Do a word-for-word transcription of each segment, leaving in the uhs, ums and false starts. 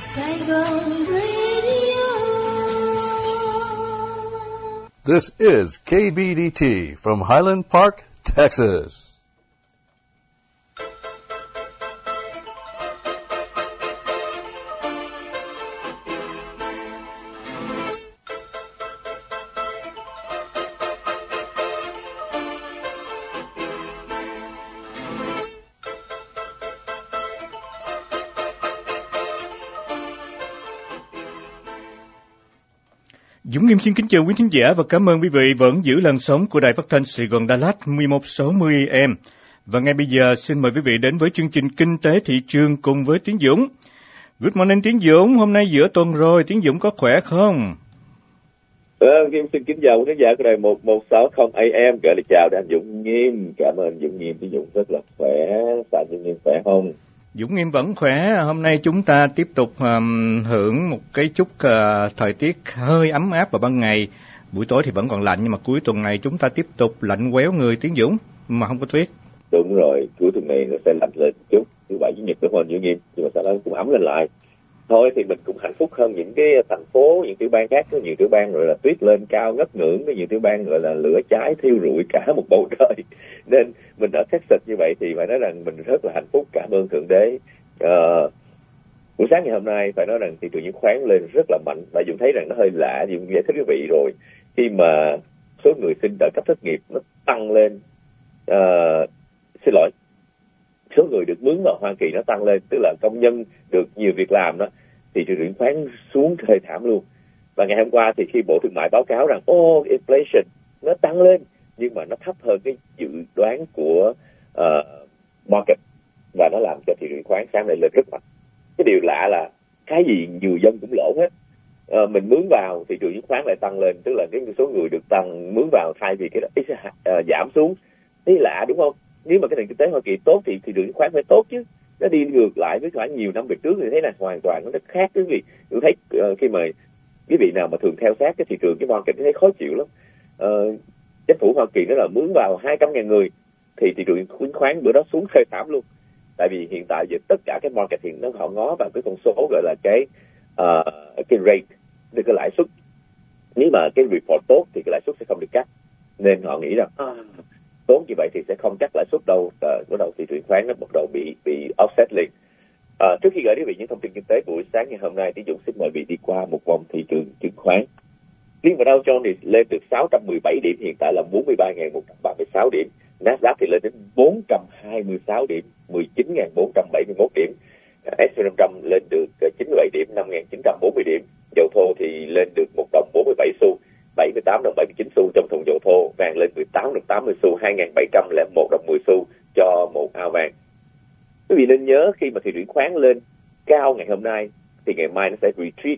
Saigon Radio. This is K B D T from Highland Park, Texas. Dũng Nghiêm xin kính chào quý thính giả và cảm ơn quý vị vẫn giữ làn sóng của Đài Phát thanh Sài Gòn Đà Lạt mười một sáu mươi A M. Và ngay bây giờ xin mời quý vị đến với chương trình Kinh tế thị trường cùng với Tiến Dũng. Good morning Tiến Dũng, hôm nay giữa tuần rồi, Tiến Dũng có khỏe không? Vâng, Nghiêm xin kính chào quý khán giả của Đài một một sáu không A M, gửi lời chào đến Dũng Nghiêm. Cảm ơn Dũng Nghiêm, Tiến Dũng rất là khỏe. Sao Dũng Nghiêm khỏe không? Dũng Nghiêm vẫn khỏe. Hôm nay chúng ta tiếp tục um, hưởng một cái chút uh, thời tiết hơi ấm áp vào ban ngày. Buổi tối thì vẫn còn lạnh, nhưng mà cuối tuần này chúng ta tiếp tục lạnh quéo người, Tiến Dũng, mà không có tuyết. Đúng rồi, cuối tuần này nó sẽ lạnh lên một chút, thứ bảy chủ nhật đúng không Dũng Nghiêm, nhưng mà sau đó cũng ấm lên lại. Thôi thì mình cũng hạnh phúc hơn những cái thành phố, những tiểu bang khác. Có nhiều tiểu bang gọi là tuyết lên cao ngất ngưỡng, có nhiều tiểu bang gọi là lửa cháy thiêu rụi cả một bầu trời. Nên mình ở Texas như vậy thì phải nói rằng mình rất là hạnh phúc, cảm ơn Thượng Đế. Uh, buổi sáng ngày hôm nay phải nói rằng thị trường chứng khoán lên rất là mạnh, và Dũng thấy rằng nó hơi lạ. Dũng giải thích quý vị rồi, khi mà số người xin trợ cấp thất nghiệp nó tăng lên, uh, xin lỗi số người được mướn vào Hoa Kỳ nó tăng lên, tức là công nhân được nhiều việc làm đó, thì thị trường chứng khoán xuống thê thảm luôn. Và ngày hôm qua thì khi Bộ Thương mại báo cáo rằng oh, inflation nó tăng lên, nhưng mà nó thấp hơn cái dự đoán của uh, market, và nó làm cho thị trường chứng khoán sáng nay lên rất mạnh. Cái điều lạ là cái gì nhiều dân cũng lỗ hết. Uh, mình mướn vào thị trường chứng khoán lại tăng lên, tức là cái số người được tăng mướn vào thay vì cái đó uh, giảm xuống. Thế lạ đúng không? Nếu mà cái nền kinh tế Hoa Kỳ tốt thì thị trường chứng khoán phải tốt chứ. Nó đi ngược lại với khoảng nhiều năm về trước thì thế này hoàn toàn nó rất khác. Quý vị tôi thấy uh, khi mà quý vị nào mà thường theo sát cái thị trường cái market thấy khó chịu lắm. Uh, chính phủ Hoa Kỳ nó là mướn vào hai trăm ngàn người thì thị trường chứng khoán bữa đó xuống thê thảm luôn. Tại vì hiện tại giờ tất cả cái market hiện nó họ ngó vào cái con số gọi là cái uh, cái rate, được cái lãi suất. Nếu mà cái report tốt thì cái lãi suất sẽ không được cắt, nên họ nghĩ rằng à, tốt như vậy thì sẽ không cắt lãi suất đâu. Uh, bắt đầu thị trường khoán nó bắt đầu bị bị offset liền. Uh, trước khi gửi đến quý vị những thông tin kinh tế buổi sáng ngày hôm nay, Tiến Dũng xin mời quý vị đi qua một vòng thị trường chứng khoán. Liên vào Dow Jones thì lên được sáu trăm mười bảy điểm, hiện tại là bốn mươi ba nghìn một trăm ba mươi sáu điểm. Nasdaq thì lên đến bốn trăm hai mươi sáu điểm, mười chín nghìn bốn trăm bảy mươi mốt điểm. ét and pê năm trăm lên được chín mươi bảy điểm, năm nghìn chín trăm bốn mươi điểm. Dầu thô thì lên được một đồng bốn mươi bảy xu, bảy mươi tám đồng bảy mươi chín xu trong thùng dầu thô. Vàng lên mười tám đồng tám mươi xu, hai nghìn bảy trăm lẻ một đồng mười xu cho một ao vàng. Quý vị nên nhớ, khi mà thị trường khoán lên cao ngày hôm nay thì ngày mai nó sẽ retreat.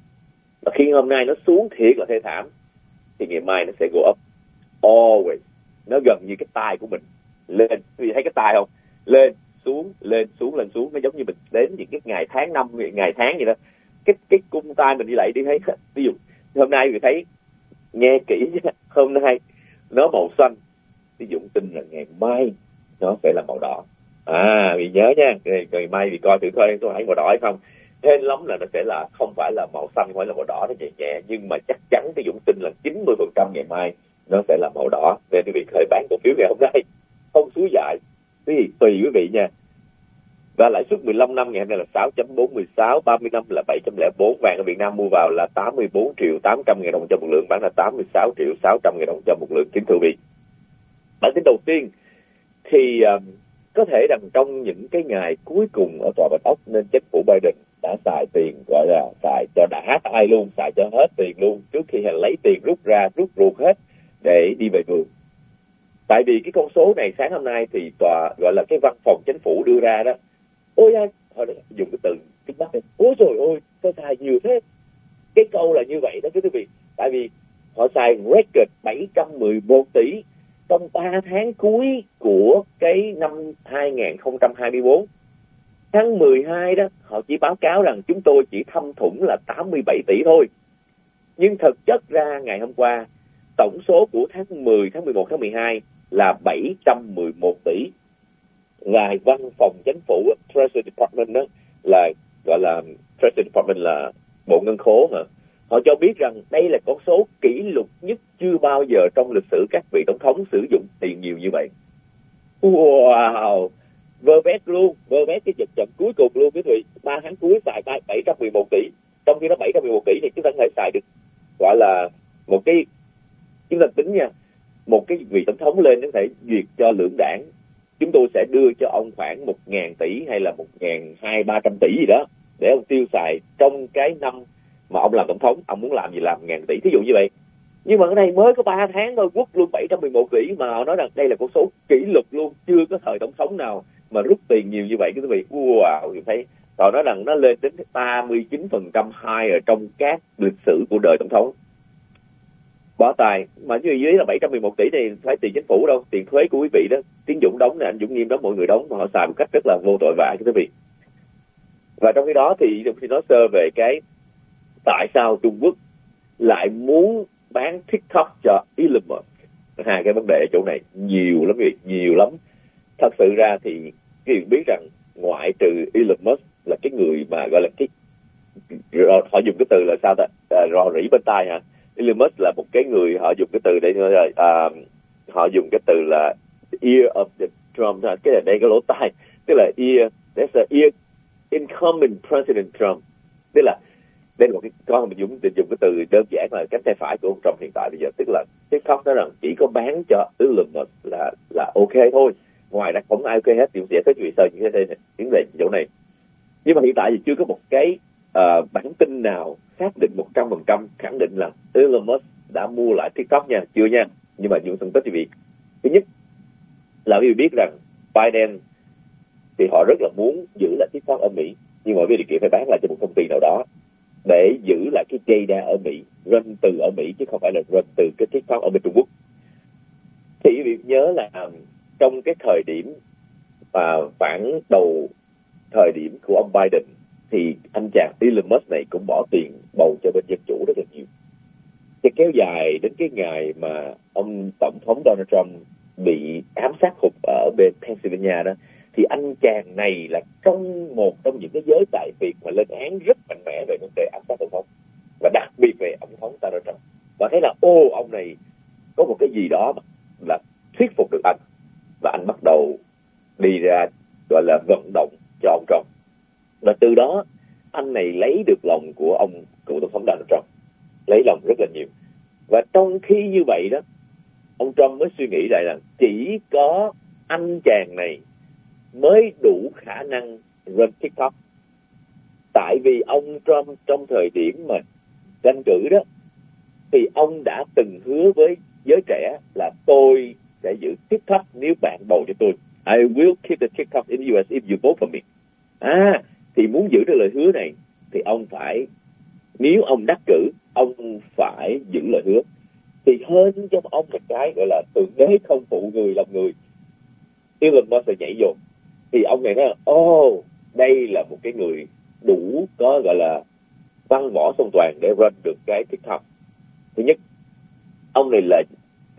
Và khi hôm nay nó xuống thiệt là thê thảm thì ngày mai nó sẽ go up. Always. Nó gần như cái tay của mình lên. Quý vị thấy cái tay không? Lên, xuống, lên, xuống, lên, xuống. Nó giống như mình đến những cái ngày tháng năm, ngày tháng vậy đó. Cái cái cung tay mình đi lại đi thấy. Ví dụ hôm nay quý vị thấy, nghe kỹ nhé, hôm nay nó màu xanh. Ví dụ tin là ngày mai nó sẽ là màu đỏ. À, vì nhớ nha, ngày mai vì coi thử coi tôi hỏi màu đỏ hay không. Hên lắm là nó sẽ là không phải là màu xanh, không phải là màu đỏ, nó nhẹ nhẹ, nhưng mà chắc chắn cái Dũng tin là chín mươi phần trăm ngày mai nó sẽ là màu đỏ. Nên quý vị khởi bán cổ phiếu ngày hôm nay không suối dại, tùy tùy quý vị nha. Và lãi suất mười lăm năm ngày hôm nay là sáu chấm bốn mươi sáu, ba mươi năm là bảy chấm lẻ bốn. Vàng ở Việt Nam mua vào là tám mươi bốn triệu tám trăm ngàn đồng cho một lượng, bán là tám mươi sáu triệu sáu trăm ngàn đồng cho một lượng. Kính thưa quý vị, bản tin đầu tiên thì uh, có thể rằng trong những cái ngày cuối cùng ở Tòa Bạch Ốc, nên chính phủ Biden đã xài tiền, gọi là xài cho đã tay luôn, xài cho hết tiền luôn, trước khi lấy tiền rút ra, rút ruột hết để đi về vườn. Tại vì cái con số này sáng hôm nay thì tòa gọi là cái văn phòng chính phủ đưa ra đó, ôi anh, họ dùng cái từ tiếng Bắc này, ôi trời ơi, sao xài nhiều thế? Cái câu là như vậy đó quý vị, tại vì họ xài record bảy trăm mười một tỷ trong ba tháng cuối của cái năm hai nghìn không trăm hai mươi tư. Tháng mười hai đó, họ chỉ báo cáo rằng chúng tôi chỉ thâm thủng là tám mươi bảy tỷ thôi. Nhưng thực chất ra ngày hôm qua, tổng số của tháng mười, tháng mười một, tháng mười hai là bảy trăm mười một tỷ. Là văn phòng chính phủ, Treasury Department đó, là gọi là Treasury Department là Bộ Ngân khố mà, họ cho biết rằng đây là con số kỷ lục nhất chưa bao giờ trong lịch sử các vị tổng thống sử dụng tiền nhiều như vậy. Wow, vơ vét luôn, vơ vét cái trận trận cuối cùng luôn quý vị. Ba tháng cuối xài bảy trăm mười một tỷ, trong khi đó bảy trăm mười một tỷ thì chúng ta có thể xài được, gọi là một cái, chúng ta tính nha, một cái vị tổng thống lên có thể duyệt cho lưỡng đảng, chúng tôi sẽ đưa cho ông khoảng một ngàn tỷ hay là một ngàn hai ba trăm tỷ gì đó để ông tiêu xài trong cái năm mà ông làm tổng thống. Ông muốn làm gì làm ngàn tỷ, thí dụ như vậy. Nhưng mà cái này mới có ba tháng thôi, quất luôn bảy trăm mười một tỷ, mà họ nói rằng đây là con số kỷ lục luôn, chưa có thời tổng thống nào mà rút tiền nhiều như vậy quý vị. Wow, tôi thấy họ nói rằng nó lên đến ba mươi chín phần trăm high ở trong các lịch sử của đời tổng thống. Bỏ tài, mà như dưới là bảy trăm mười một tỷ thì phải tiền chính phủ đâu, tiền thuế của quý vị đó, Tiến Dũng đóng nè, anh Dũng Nghiêm đóng, mọi người đóng, mà họ xài một cách rất là vô tội vạ quý vị. Và trong khi đó thì thì nói sơ về cái tại sao Trung Quốc lại muốn bán TikTok cho Elon Musk. Hai cái vấn đề ở chỗ này nhiều lắm quý vị, nhiều lắm. Thật sự ra thì quý vị biết rằng ngoại trừ Elon Musk là cái người mà gọi là cái, họ dùng cái từ là sao ta, à, rò rỉ bên tai hả? Elon Musk là một cái người, họ dùng cái từ để uh, họ dùng cái từ là ear of the Trump, cái là đây cái lỗ tai, tức là ear, that's a ear incoming President Trump, tức là đây là một cái, con mình dùng dùng cái từ đơn giản là cánh tay phải của ông Trump hiện tại bây giờ, tức là TikTok nói rằng chỉ có bán cho Elon Musk là là ok thôi, ngoài ra không ai ok hết. Thì sẽ có chuyện sơ những cái những về chỗ này, nhưng mà hiện tại thì chưa có một cái uh, bản tin nào xác định một trăm phần trăm khẳng định là Elon Musk đã mua lại TikTok nha, chưa nha. Nhưng mà những phân tích thì vì thứ nhất là quý vị biết rằng Biden thì họ rất là muốn giữ lại TikTok ở Mỹ, nhưng mà với điều kiện phải bán lại cho một công ty nào đó để giữ lại cái data ở Mỹ, run từ ở Mỹ chứ không phải là run từ cái TikTok ở bên Trung Quốc. Thì quý vị nhớ là trong cái thời điểm mà khoảng đầu thời điểm của ông Biden thì anh chàng Elon Musk này cũng bỏ tiền bầu cho bên Dân Chủ rất là nhiều. Cái kéo dài đến cái ngày mà ông Tổng thống Donald Trump bị ám sát hụt ở bên Pennsylvania đó, thì anh chàng này là trong một trong những cái giới tài phiệt mà lên án rất mạnh mẽ về vấn đề ám sát tổng thống, và đặc biệt về ông thống Donald Trump. Và thấy là ô, ông này có một cái gì đó là thuyết phục được anh, và anh bắt đầu đi ra gọi là vận động cho ông Trump. Và từ đó anh này lấy được lòng của ông cựu tổng thống Donald Trump, lấy lòng rất là nhiều. Và trong khi như vậy đó, ông Trump mới suy nghĩ lại rằng chỉ có anh chàng này mới đủ khả năng run TikTok. Tại vì ông Trump trong thời điểm mà tranh cử đó, thì ông đã từng hứa với giới trẻ là tôi sẽ giữ TikTok nếu bạn bầu cho tôi. I will keep the TikTok in the u ét if you vote for me. À, thì muốn giữ được lời hứa này thì ông phải, nếu ông đắc cử, ông phải giữ lời hứa. Thì hơn cho ông một cái gọi là tượng đế không phụ người lòng người, Elon Musk nhảy vô. Thì ông này nói, ô, oh, đây là một cái người đủ có gọi là văn võ song toàn để run được cái TikTok. Thứ nhất, ông này là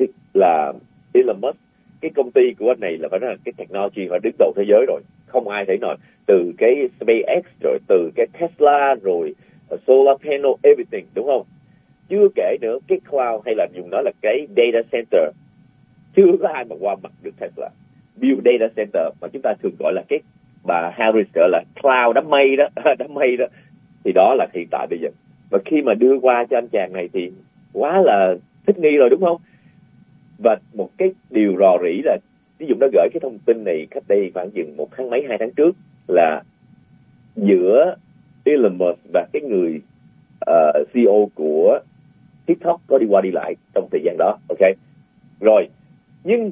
là Elon Musk, cái công ty của anh này là phải nói là cái technology phải đứng đầu thế giới rồi, không ai thể nói, từ cái SpaceX rồi từ cái Tesla rồi solar panel everything, đúng không? Chưa kể nữa cái cloud, hay là dùng nó là cái data center, chưa có ai mà qua mặt được Tesla. Build data center mà chúng ta thường gọi là cái bà Harris gọi là cloud, đám mây đó, đám mây đó, thì đó là hiện tại bây giờ. Và khi mà đưa qua cho anh chàng này thì quá là thích nghi rồi, đúng không? Và một cái điều rò rỉ là ví dụ nó gửi cái thông tin này cách đây khoảng chừng một tháng mấy, hai tháng trước, là giữa Elon Musk và cái người uh, xê e ô của TikTok có đi qua đi lại trong thời gian đó, ok? Rồi, nhưng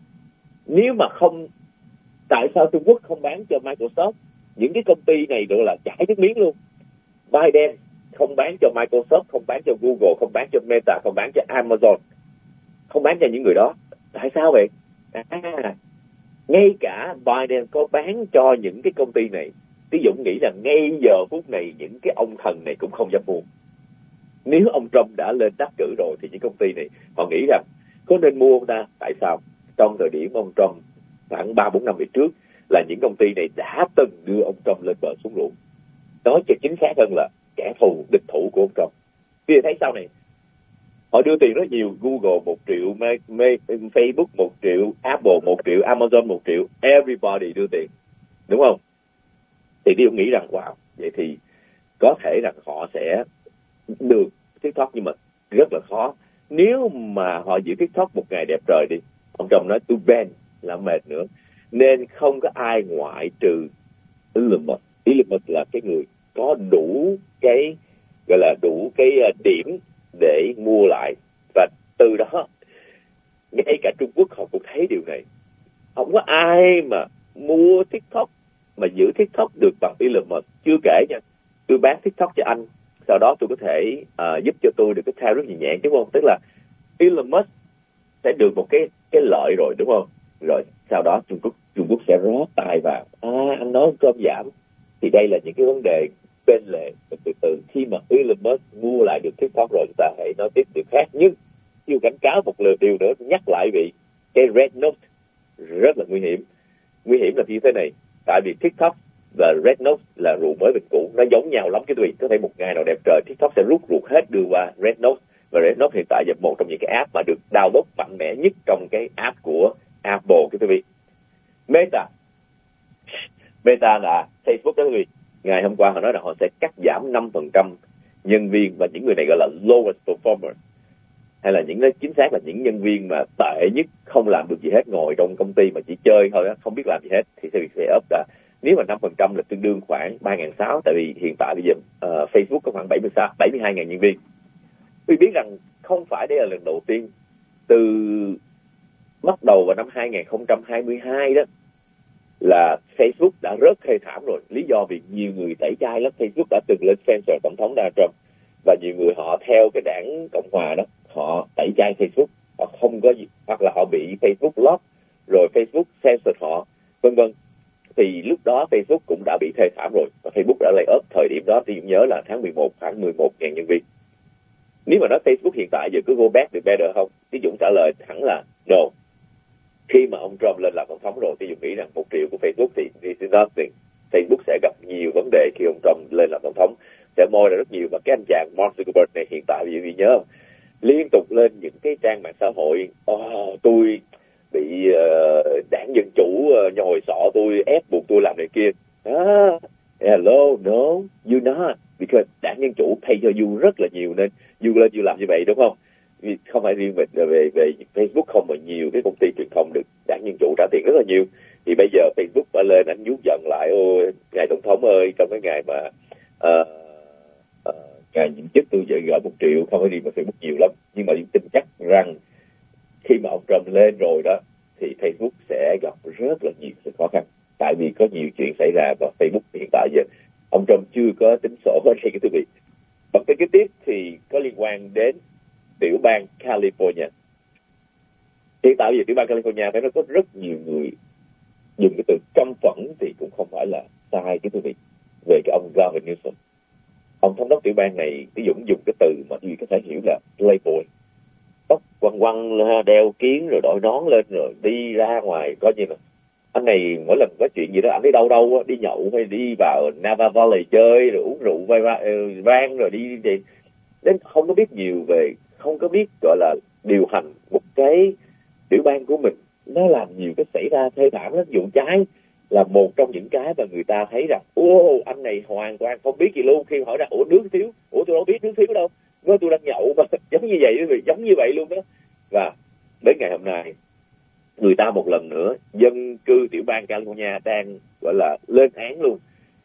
nếu mà không, tại sao Trung Quốc không bán cho Microsoft? Những cái công ty này đều là chảy nước miếng luôn. Biden không bán cho Microsoft, không bán cho Google, không bán cho Meta, không bán cho Amazon, không bán cho những người đó. Tại sao vậy? À, ngay cả Biden có bán cho những cái công ty này, Tí Dũng nghĩ là ngay giờ phút này những cái ông thần này cũng không dám mua. Nếu ông Trump đã lên đắc cử rồi thì những công ty này họ nghĩ rằng có nên mua không ta? Tại sao? Trong thời điểm ông Trump khoảng ba bốn năm về trước là những công ty này đã từng đưa ông Trump lên bờ xuống ruộng. nói cho chính xác hơn là kẻ thù địch thủ của ông Trump. Vì thấy sau này họ đưa tiền rất nhiều, Google một triệu, Facebook một triệu, Apple một triệu, Amazon một triệu, everybody đưa tiền, đúng không? Thì Dũng nghĩ rằng wow, vậy thì có thể rằng họ sẽ được TikTok, nhưng mà rất là khó. Nếu mà họ giữ TikTok một ngày đẹp trời đi, ông Trump nói tôi ban là mệt nữa, nên không có ai ngoại trừ Elon Musk. Elon Musk là cái người có đủ cái gọi là đủ cái điểm để mua lại, và từ đó ngay cả Trung Quốc họ cũng thấy điều này. Không có ai mà mua TikTok mà giữ TikTok được bằng Elon Musk. Chưa kể nha, tôi bán TikTok cho anh, sau đó tôi có thể uh, giúp cho tôi được cái tariff nhẹ nhàng, đúng không? Tức là Elon Musk sẽ được một cái cái lợi rồi, đúng không? Rồi sau đó Trung Quốc Trung Quốc sẽ rót tài vào. À, anh nói cơm giảm. Thì đây là những cái vấn đề bên lề. Từ từ khi mà Elon Musk mua lại được TikTok rồi, chúng ta hãy nói tiếp điều khác. Nhưng yêu cảnh cáo một lượt điều nữa, nhắc lại vị cái Red Note rất là nguy hiểm. Nguy hiểm là như thế này, tại vì TikTok và Red Note là rượu mới bình cũ, nó giống nhau lắm cái tùy. Có thể một ngày nào đẹp trời TikTok sẽ rút ruột hết đưa qua Red Note, và Red Note hiện tại là một trong những cái app mà được download mạnh mẽ nhất trong cái app của Apple cái quý vị. Meta Meta là Facebook đó quý vị. Ngày hôm qua họ nói là họ sẽ cắt giảm năm phần trăm nhân viên, và những người này gọi là lowest performer, hay là những nó chính xác là những nhân viên mà tệ nhất, không làm được gì hết, ngồi trong công ty mà chỉ chơi thôi, không biết làm gì hết, thì sẽ bị sẽ up đã. Nếu mà năm phần trăm là tương đương khoảng ba nghìn sáu trăm, tại vì hiện tại bây giờ uh, Facebook có khoảng bảy mươi hai nghìn nhân viên. Tôi biết rằng không phải đây là lần đầu tiên. Từ bắt đầu vào năm hai nghìn không trăm hai mươi hai đó là Facebook đã rất thê thảm rồi. Lý do vì nhiều người tẩy chay lắm. Facebook đã từng lên censor tổng thống Donald Trump, và nhiều người họ theo cái đảng Cộng hòa đó, họ tẩy chay Facebook, họ không có gì, hoặc là họ bị Facebook lock, rồi Facebook censor họ, vân vân. Thì lúc đó Facebook cũng đã bị thê thảm rồi, và Facebook đã lay off thời điểm đó. Thì nhớ là tháng mười một, khoảng mười một nghìn nhân viên. Nếu mà nói Facebook hiện tại giờ cứ go back to better không, thì Dũng trả lời thẳng là no. Khi mà ông Trump lên làm tổng thống rồi, thì Dũng nghĩ rằng một triệu của Facebook thì this is nothing. Facebook sẽ gặp nhiều vấn đề khi ông Trump lên làm tổng thống, sẽ moi ra rất nhiều. Và cái anh chàng Mark Zuckerberg này hiện tại vì vì nhớ không? Liên tục lên những cái trang mạng xã hội, oh, tôi bị uh, đảng Dân Chủ uh, nhồi sọ tôi, ép buộc tôi làm này kia. Ah, hello, no, you not, because đảng Dân Chủ pay cho you rất là nhiều, nên you lên you làm như vậy, đúng không? Vì không phải riêng về, về về Facebook không, mà nhiều cái công ty truyền thông được đảng Dân Chủ trả tiền rất là nhiều. Thì bây giờ Facebook phải lên anh vuốt giận lại, ôi ngài tổng thống ơi, trong cái ngày mà uh, uh, ngài nhiệm chức tôi dạy gửi một triệu, không phải riêng về Facebook nhiều lắm, nhưng mà tin chắc rằng khi mà ông Trump lên rồi đó, thì Facebook sẽ gặp rất là nhiều sự khó khăn, tại vì có nhiều chuyện xảy ra, và Facebook hiện tại giờ ông Trump chưa có tính sổ ở đây cái quý vị. Và cái kế tiếp thì có liên quan đến tiểu bang California. Hiện tại bây giờ tiểu bang California phải nói có rất nhiều người dùng cái từ căm phẫn, thì cũng không phải là sai cái quý vị, về cái ông Gavin Newsom. Ông thống đốc tiểu bang này, ví dụ dùng cái từ mà gì có thể hiểu là playboy, tóc quăng quăng, đeo kiến rồi đội nón lên rồi đi ra ngoài, coi như là anh này mỗi lần có chuyện gì đó anh đi đâu đâu đi nhậu hay đi vào Napa Valley chơi rồi uống rượu vang vang rồi đi đi đến không có biết nhiều về, không có biết gọi là điều hành một cái tiểu bang của mình. Nó làm nhiều cái xảy ra thê thảm lắm. Vụ cháy là một trong những cái mà người ta thấy rằng ô anh này hoàn toàn không biết gì luôn. Khi hỏi ra ủa nước thiếu, ủa tôi đâu biết nước thiếu đâu, nói tôi đang nhậu mà giống như vậy, giống như vậy luôn đó. Và đến ngày hôm nay người ta một lần nữa, dân cư tiểu bang California đang gọi là lên án luôn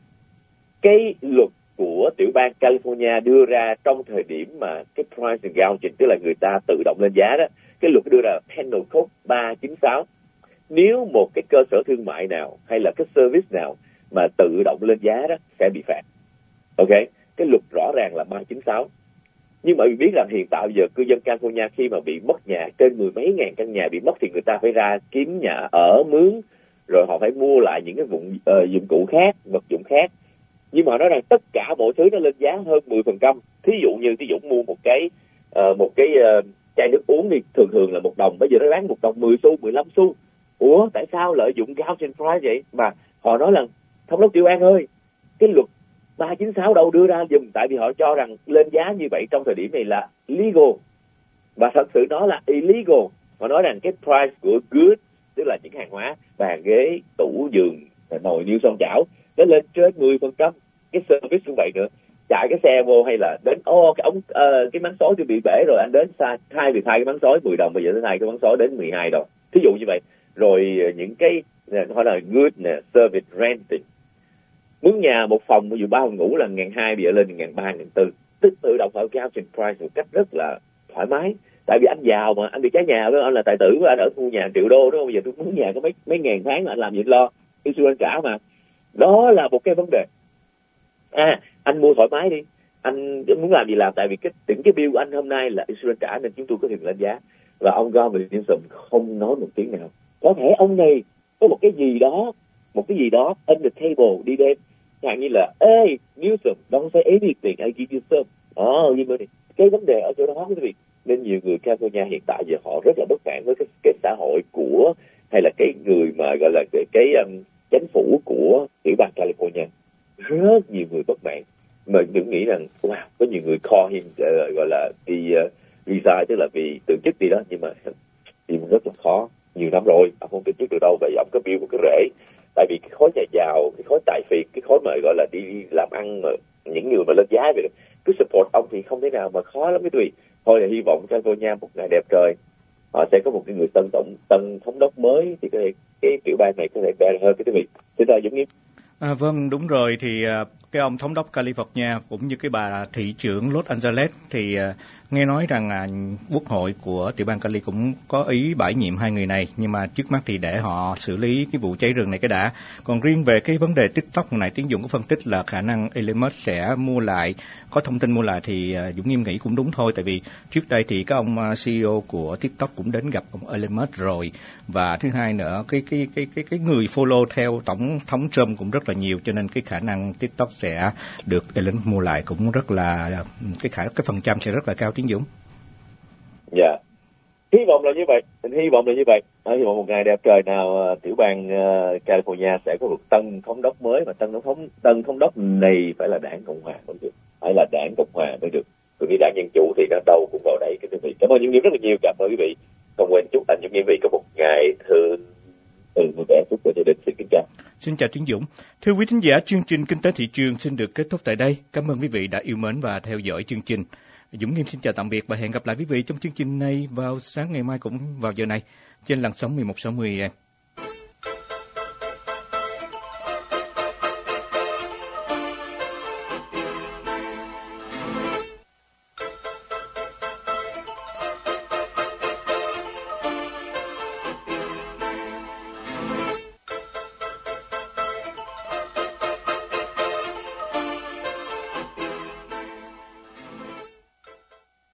cái luật của tiểu bang California đưa ra trong thời điểm mà cái price gouging, tức là người ta tự động lên giá đó. Cái luật đưa ra Penal Code ba chín sáu. Nếu một cái cơ sở thương mại nào hay là cái service nào mà tự động lên giá đó sẽ bị phạt. Ok, cái luật rõ ràng là ba chín sáu. Nhưng mà mình biết rằng hiện tại bây giờ cư dân California khi mà bị mất nhà, trên mười mấy ngàn căn nhà bị mất, thì người ta phải ra kiếm nhà ở mướn, rồi họ phải mua lại những cái dụng, uh, dụng cụ khác, vật dụng khác. Nhưng mà họ nói rằng tất cả mọi thứ nó lên giá hơn mười phần trăm. Thí dụ như Thí Dũng mua một cái uh, một cái uh, chai nước uống thì thường thường là một đồng, bây giờ nó bán một đồng mười xu, mười lăm xu. Ủa tại sao lợi dụng gouging price vậy? Mà họ nói là thống đốc tiểu bang ơi, cái luật ba chín sáu đâu đưa ra dùm, tại vì họ cho rằng lên giá như vậy trong thời điểm này là legal, và thật sự nó là illegal. Họ nói rằng cái price của goods, tức là những hàng hóa, bàn ghế, tủ, giường, nồi niêu xoong chảo, nó lên trên mười phần trăm. Cái service cũng vậy nữa, chạy cái xe vô hay là đến ô oh, cái ống uh, cái máng xối tôi bị bể rồi, anh đến sai thay vì thay cái máng xối mười đồng, bây giờ tôi thay cái máng xối đến mười hai đồng, thí dụ như vậy. Rồi những cái gọi là good nè, service renting, mướn nhà một phòng ví dụ ba phòng ngủ là ngàn hai, bây giờ lên ngàn ba, ngàn tư, tức tự động họ cao trình price một cách rất là thoải mái. Tại vì anh giàu mà, anh bị trái nhà đó, anh là tài tử, anh ở khu nhà triệu đô đó, bây giờ tôi mướn nhà có mấy mấy ngàn tháng là anh làm gì lo, insurance trả mà. Đó là một cái vấn đề. À, anh mua thoải mái đi, anh muốn làm gì làm, tại vì cái những cái bill của anh hôm nay là insurance trả nên chúng tôi có quyền lên giá. Và ông Gavin Newsom không nói một tiếng nào. Có thể ông này có một cái gì đó, một cái gì đó on the table đi đêm, chẳng như là ê Newsom don't say anything, I give you some. Ờ, như vậy cái vấn đề ở chỗ đó quý vị. Nên nhiều người California hiện tại giờ họ rất là bất mãn với cái, cái xã hội của, hay là cái người mà gọi là cái, cái um, chính phủ của tiểu bang California. Rất nhiều người bất mãn. Mà đừng nghĩ rằng wow, có nhiều người call him uh, gọi là đi uh, resign, tức là vì từ chức đi đó, nhưng mà thì rất là khó. Nhiều năm rồi ông không từ chức được đâu, vậy ông có build một cái rễ. Tại vì cái khối nhà giàu, cái khối tài phiệt, cái khối mà gọi là đi làm ăn mà những người mà lên giá vậy, cứ support ông thì không thể nào mà khó lắm quý vị. Thôi là hy vọng California một ngày đẹp trời họ sẽ có một cái người tân tổng tân thống đốc mới, thì cái cái tiểu bang này có thể better hơn cái quý vị. Xin chào Dũng Nghiêm. À, vâng, đúng rồi, thì cái ông thống đốc California cũng như cái bà thị trưởng Los Angeles thì uh, nghe nói rằng uh, quốc hội của tiểu bang Cali cũng có ý bãi nhiệm hai người này, nhưng mà trước mắt thì để họ xử lý cái vụ cháy rừng này cái đã. Còn riêng về cái vấn đề TikTok này, Tiến Dũng có phân tích là khả năng Elon Musk sẽ mua lại, có thông tin mua lại thì uh, Dũng Nghiêm nghĩ cũng đúng thôi, tại vì trước đây thì các ông uh, xê e ô của TikTok cũng đến gặp ông Elon Musk rồi, và thứ hai nữa cái cái cái cái cái người follow theo tổng thống Trump cũng rất là nhiều, cho nên cái khả năng TikTok sẽ được Elon mua lại cũng rất là cái khả cái phần trăm sẽ rất là cao. Tiến Dũng. Dạ, yeah. Hy vọng là như vậy, hy vọng là như vậy. Hy vọng một ngày đẹp trời nào tiểu bang uh, California sẽ có một tân thống đốc mới, mà tân thống tân thống đốc này phải là đảng Cộng hòa mới được, phải là đảng Cộng hòa mới được. Tôi nghĩ đảng Dân Chủ thì nó đâu cũng vào đây. Cái quý vị cảm ơn Dũng Nghiêm rất là nhiều, cảm ơn quý vị. Không quên chúc anh Dũng Nghiêm vị có một ngày thư từ vui vẻ chúc của gia đình. Xin kính chào. Xin chào Tiến Dũng. Thưa quý thính giả, chương trình Kinh tế thị trường xin được kết thúc tại đây. Cảm ơn quý vị đã yêu mến và theo dõi chương trình. Dũng Nghiêm xin chào tạm biệt và hẹn gặp lại quý vị trong chương trình này vào sáng ngày mai cũng vào giờ này trên làn sóng mười một sáu mươi em.